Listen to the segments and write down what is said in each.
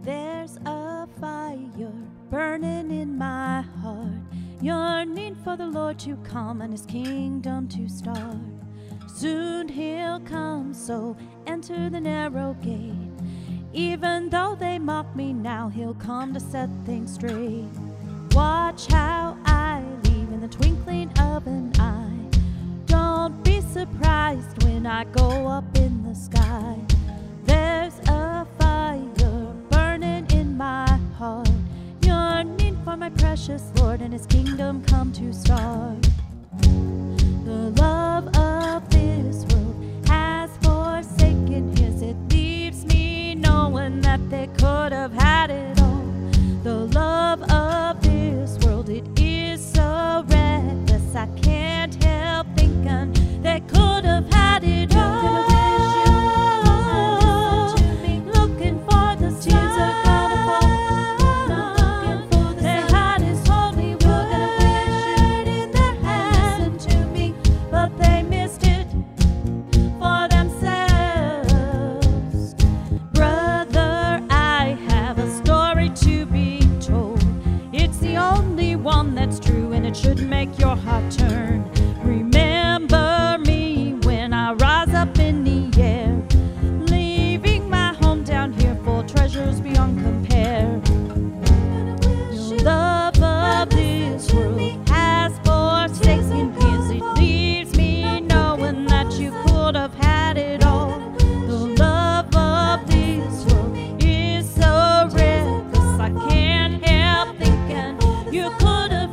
There's a fire burning in my heart, yearning for the Lord to come and His kingdom to start. Soon He'll come, so enter the narrow gate. Even though they mock me now, He'll come to set things straight. Watch how I leave in the twinkling of an eye. Don't be surprised when I go up in the sky. There's a fire burning in my heart, yearning for my precious Lord and His kingdom come to start. The love of this world has forsaken His. It leaves me knowing that they could have had it all. The love of this world, it is so reckless, I can't help thinking they could have had it all. That's true, and it should make your heart turn. Remember me when I rise up in the air, leaving my home down here full of treasures beyond compare. The love of this world has forsaken His. It leaves me knowing that you could have had it all. The love of this world is so reckless, I can't help thinking you could have.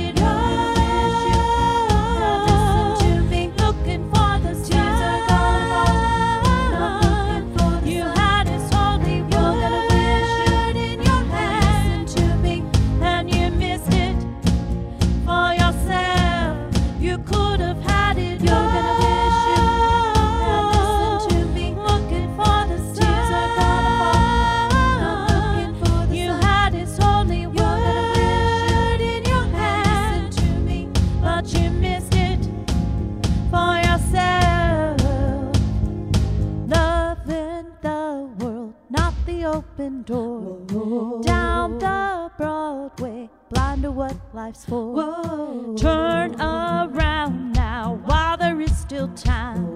Open door, down the Broadway, blind to what life's for. Turn around now while there is still time.